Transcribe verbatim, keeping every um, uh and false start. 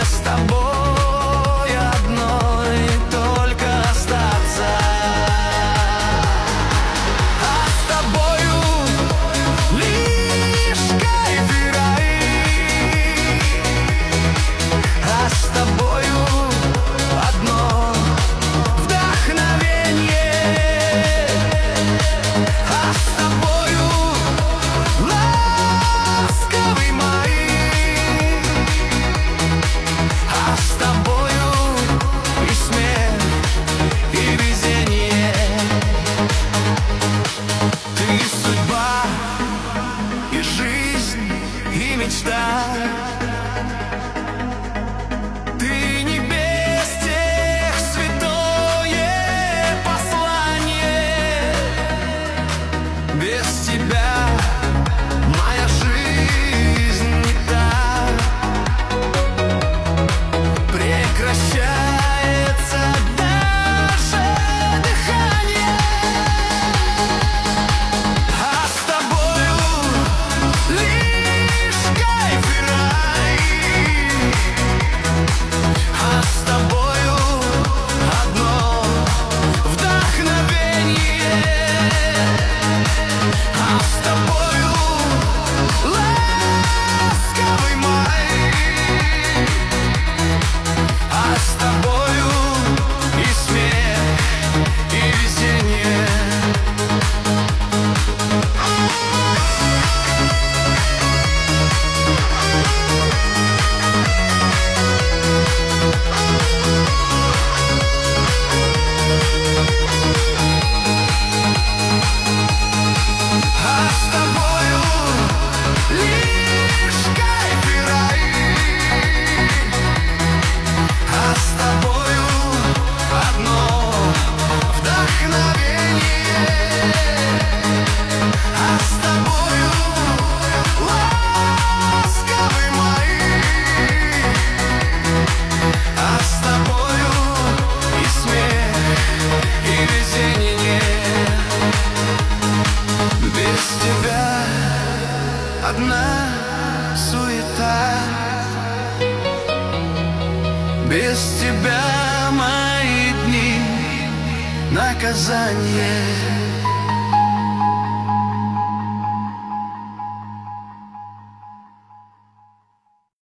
с тобой одной только остаться. А с тобою лишь кайферай. А с тобою одно вдохновение. А с тобою ласковый май. А с тобою и смех, и везение. Ты судьба, и жизнь, и мечта. Ты небес тех святое послание. Без тебя моя жизнь не та. Прекращается даже дыхание. А с тобою лишь кайферай. А с тобою одно вдохновение. А с тобою ласковый май. А с тобою и смех, и везение. А с тобою лишь кайферай. А с тобою одно вдохновение. А с тобою ласковый май. А с тобою и смех, и везение. Без тебя одна суета. Без тебя мои дни наказание.